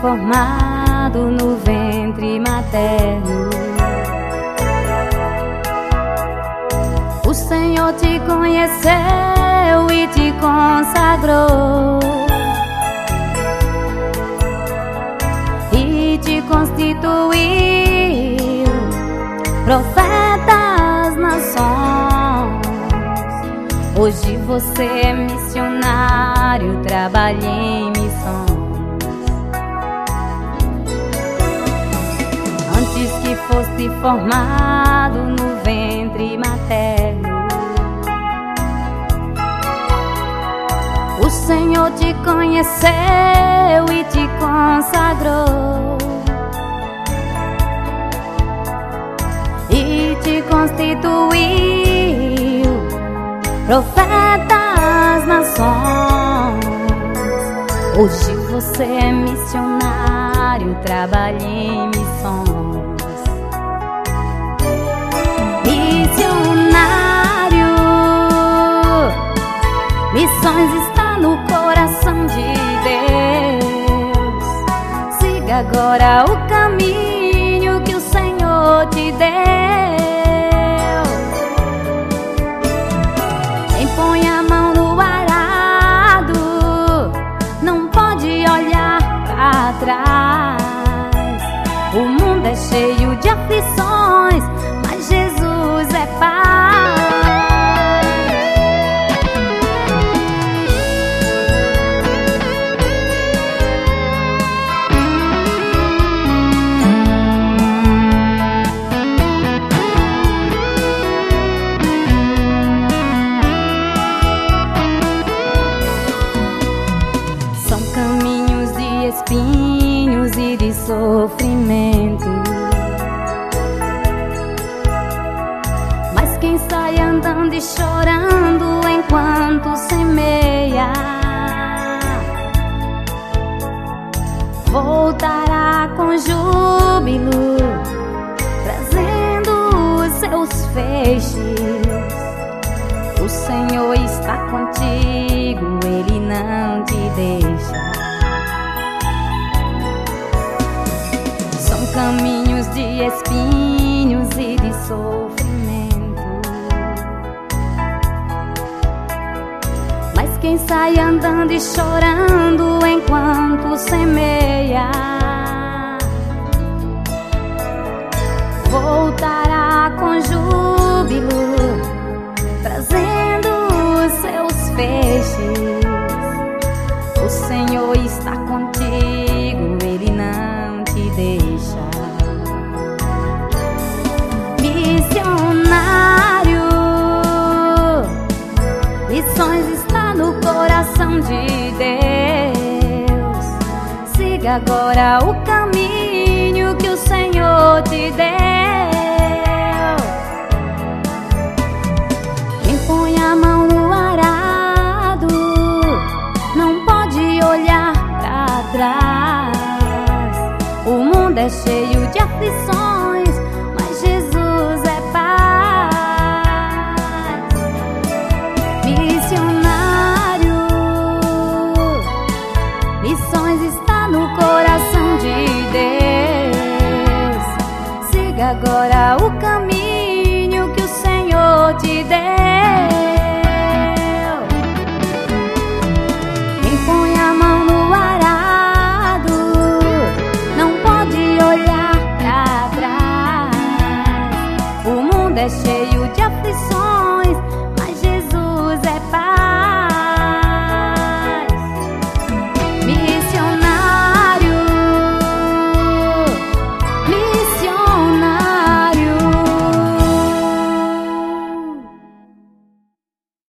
formado no ventre materno. O Senhor te conheceu e te consagrou e te constituiu profeta às nações. Hoje você é missionário, trabalha em missões. Antes que foste formado no ventre materno, o Senhor te conheceu e te consagrou e te constituiu profeta às nações. Hoje você é missionário, trabalha em missões. Missionário, missões está no coração de Deus. Siga agora o caminho que o Senhor te deu. Quem põe a mão no arado não pode olhar para trás. O mundo é cheio de aflições, mas Jesus é paz. São caminhos de espinhos e de sofrimento, mas quem sai andando e chorando enquanto semeia, voltará com júbilo, trazendo os seus feixes. O Senhor está contigo, Ele não te deixa. São caminhos de espinhos e de sofrimento, mas quem sai andando e chorando enquanto semeia, voltará com júbilo, trazendo os seus feixes. O Senhor está contigo, Ele não te deixa. Missionário, missões está no coração de Deus. Siga agora o caminho que o Senhor te deu. Quem põe a mão